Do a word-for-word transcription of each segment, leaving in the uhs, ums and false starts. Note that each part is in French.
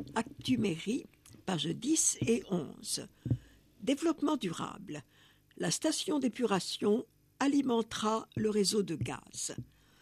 Actuméry, pages dix et onze. Développement durable. La station d'épuration alimentera le réseau de gaz.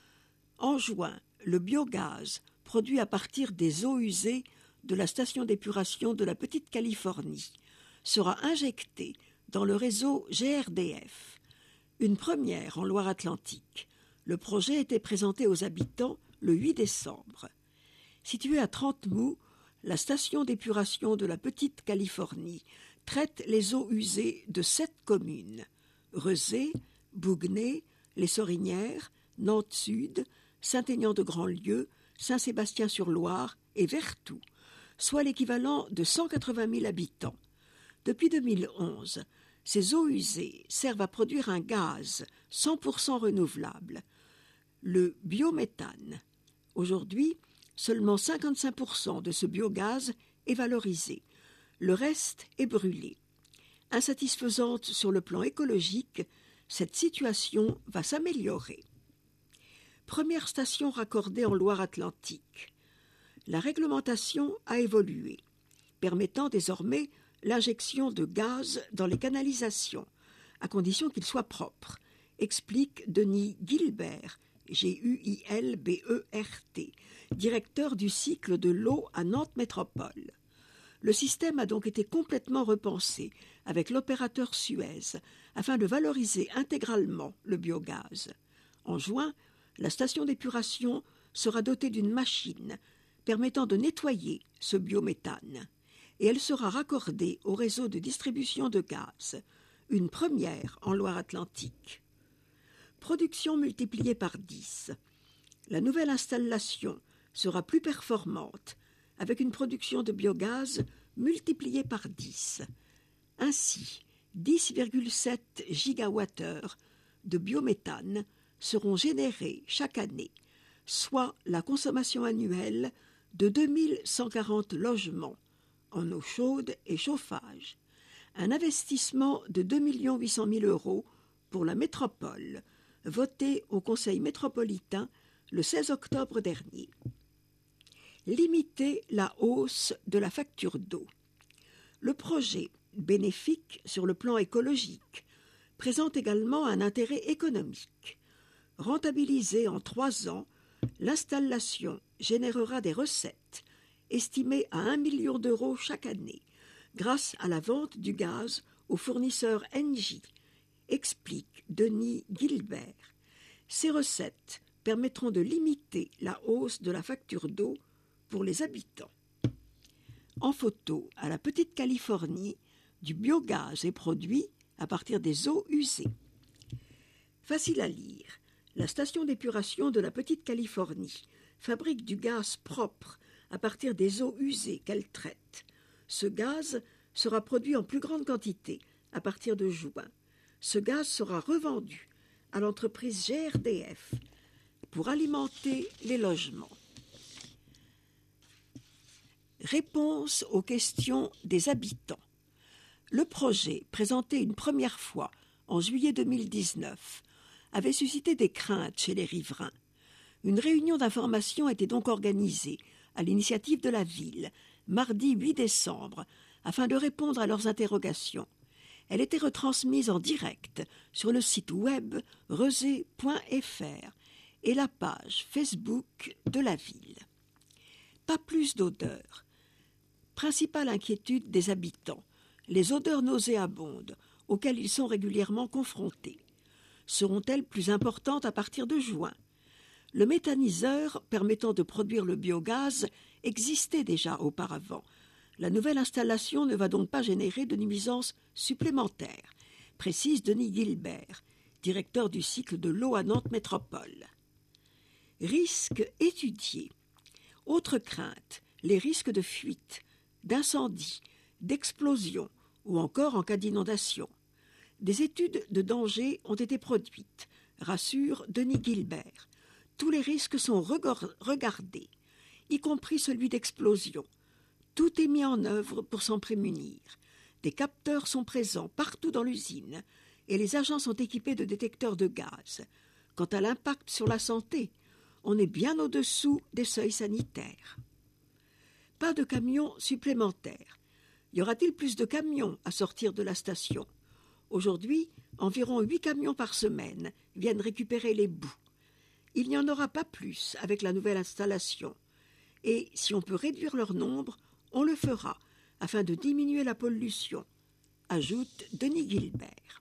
En juin, le biogaz produit à partir des eaux usées de la station d'épuration de la Petite Californie sera injecté dans le réseau G R D F. Une première en Loire-Atlantique. Le projet a été présenté aux habitants le huit décembre. Située à Trentemoux, la station d'épuration de la Petite Californie traite les eaux usées de sept communes: Rezé, Bouguenais, Les Sorinières, Nantes-Sud, Saint-Aignan-de-Grandlieu, Saint-Sébastien-sur-Loire et Vertou, soit l'équivalent de cent quatre-vingt mille habitants. Depuis deux mille onze, ces eaux usées servent à produire un gaz cent pour cent renouvelable, le biométhane. Aujourd'hui, seulement cinquante-cinq pour cent de ce biogaz est valorisé. Le reste est brûlé. Insatisfaisante sur le plan écologique, cette situation va s'améliorer. Première station raccordée en Loire-Atlantique. La réglementation a évolué, permettant désormais l'injection de gaz dans les canalisations, à condition qu'il soit propre, explique Denis Gilbert, G U I L B E R T, directeur du cycle de l'eau à Nantes Métropole. Le système a donc été complètement repensé avec l'opérateur Suez afin de valoriser intégralement le biogaz. En juin, la station d'épuration sera dotée d'une machine permettant de nettoyer ce biométhane et elle sera raccordée au réseau de distribution de gaz, une première en Loire-Atlantique. Production multipliée par dix. La nouvelle installation sera plus performante avec une production de biogaz multipliée par dix. Ainsi, dix virgule sept gigawattheures de biométhane seront générés chaque année, soit la consommation annuelle de deux mille cent quarante logements en eau chaude et chauffage. Un investissement de deux millions huit cent mille euros pour la métropole, voté au Conseil métropolitain le seize octobre dernier. Limiter la hausse de la facture d'eau. Le projet, bénéfique sur le plan écologique, présente également un intérêt économique. Rentabilisée en trois ans, l'installation générera des recettes estimées à un million d'euros chaque année grâce à la vente du gaz au fournisseur Engie, explique Denis Gilbert. Ces recettes permettront de limiter la hausse de la facture d'eau pour les habitants. En photo, à la Petite Californie, du biogaz est produit à partir des eaux usées. Facile à lire. La station d'épuration de la Petite Californie fabrique du gaz propre à partir des eaux usées qu'elle traite. Ce gaz sera produit en plus grande quantité à partir de juin. Ce gaz sera revendu à l'entreprise G R D F pour alimenter les logements. Réponse aux questions des habitants. Le projet, présenté une première fois en juillet deux mille dix-neuf, avait suscité des craintes chez les riverains. Une réunion d'information était donc organisée à l'initiative de la ville, mardi huit décembre, afin de répondre à leurs interrogations. Elle était retransmise en direct sur le site web rezé point f r et la page Facebook de la ville. Pas plus d'odeurs. Principale inquiétude des habitants, les odeurs nauséabondes auxquelles ils sont régulièrement confrontés. Seront-elles plus importantes à partir de juin? Le méthaniseur permettant de produire le biogaz existait déjà auparavant. La nouvelle installation ne va donc pas générer de nuisances supplémentaires, précise Denis Gilbert, directeur du cycle de l'eau à Nantes Métropole. Risques étudiés. Autre crainte, les risques de fuite, d'incendie, d'explosion ou encore en cas d'inondation. Des études de danger ont été produites, rassure Denis Gilbert. Tous les risques sont regardés, y compris celui d'explosion. Tout est mis en œuvre pour s'en prémunir. Des capteurs sont présents partout dans l'usine et les agents sont équipés de détecteurs de gaz. Quant à l'impact sur la santé, on est bien au-dessous des seuils sanitaires. Pas de camions supplémentaires. Y aura-t-il plus de camions à sortir de la station? Aujourd'hui, environ huit camions par semaine viennent récupérer les boues. Il n'y en aura pas plus avec la nouvelle installation. Et si on peut réduire leur nombre, on le fera, afin de diminuer la pollution, ajoute Denis Gilbert.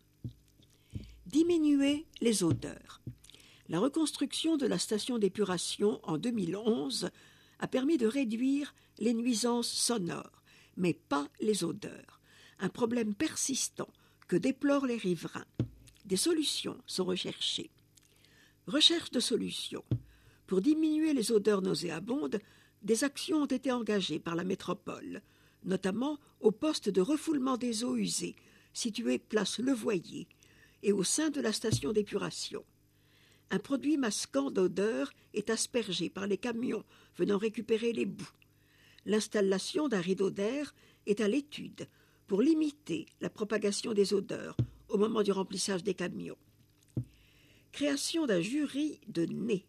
Diminuer les odeurs. La reconstruction de la station d'épuration en deux mille onze a permis de réduire les nuisances sonores, mais pas les odeurs, un problème persistant que déplorent les riverains. Des solutions sont recherchées. Recherche de solutions. Pour diminuer les odeurs nauséabondes, des actions ont été engagées par la métropole, notamment au poste de refoulement des eaux usées, situé place Levoyer, et au sein de la station d'épuration. Un produit masquant d'odeur est aspergé par les camions venant récupérer les boues. L'installation d'un rideau d'air est à l'étude pour limiter la propagation des odeurs au moment du remplissage des camions. Création d'un jury de nez.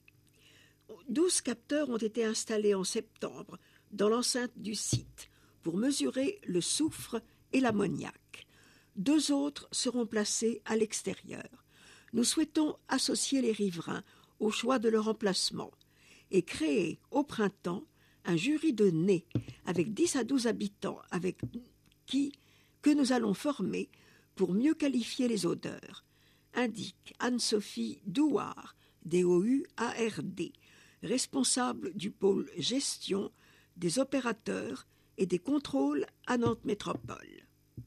Douze capteurs ont été installés en septembre dans l'enceinte du site pour mesurer le soufre et l'ammoniac. Deux autres seront placés à l'extérieur. Nous souhaitons associer les riverains au choix de leur emplacement et créer au printemps un jury de nez avec dix à douze habitants avec qui que nous allons former pour mieux qualifier les odeurs, indique Anne-Sophie Douard, D O U A R D, responsable du pôle gestion des opérateurs et des contrôles à Nantes Métropole.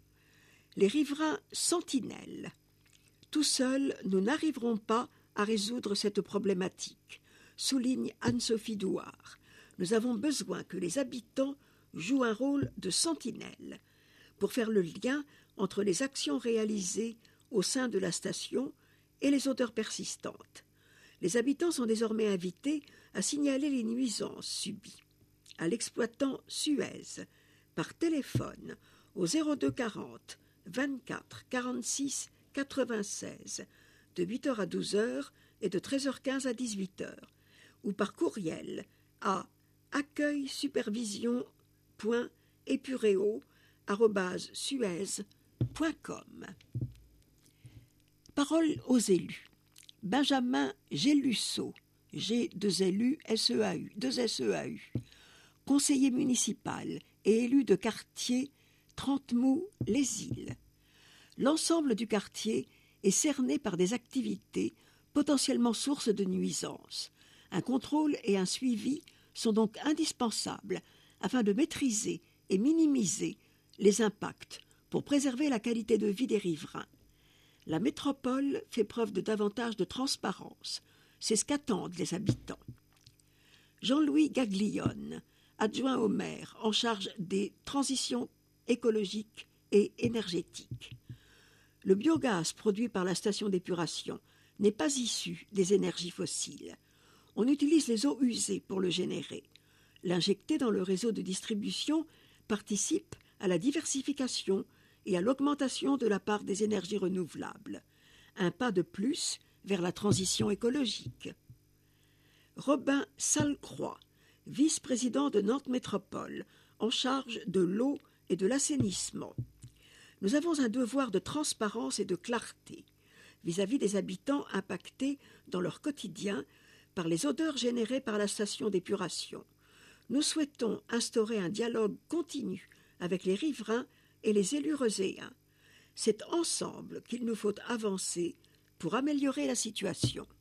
Les riverains sentinelles. Tout seuls, nous n'arriverons pas à résoudre cette problématique, souligne Anne-Sophie Douard. Nous avons besoin que les habitants jouent un rôle de sentinelle pour faire le lien entre les actions réalisées au sein de la station et les odeurs persistantes. Les habitants sont désormais invités à signaler les nuisances subies à l'exploitant Suez par téléphone au zéro deux quarante vingt-quatre quarante-six quatre-vingt-seize de huit heures à douze heures et de treize heures quinze à dix-huit heures ou par courriel à accueil supervision point epureo arobase suez point com. Parole aux élus. Benjamin Gélusseau, G deux L U S E A U, deux S E A U, conseiller municipal et élu de quartier Trente-Mous-les-Îles. L'ensemble du quartier est cerné par des activités potentiellement sources de nuisances. Un contrôle et un suivi sont donc indispensables afin de maîtriser et minimiser les impacts pour préserver la qualité de vie des riverains. La métropole fait preuve de davantage de transparence. C'est ce qu'attendent les habitants. Jean-Louis Gaglione, adjoint au maire en charge des transitions écologiques et énergétiques. Le biogaz produit par la station d'épuration n'est pas issu des énergies fossiles. On utilise les eaux usées pour le générer. L'injecter dans le réseau de distribution participe à la diversification et à l'augmentation de la part des énergies renouvelables. Un pas de plus vers la transition écologique. Robin Salcroix, vice-président de Nantes Métropole, en charge de l'eau et de l'assainissement. Nous avons un devoir de transparence et de clarté vis-à-vis des habitants impactés dans leur quotidien par les odeurs générées par la station d'épuration. Nous souhaitons instaurer un dialogue continu avec les riverains et les élus reuséens. C'est ensemble qu'il nous faut avancer pour améliorer la situation.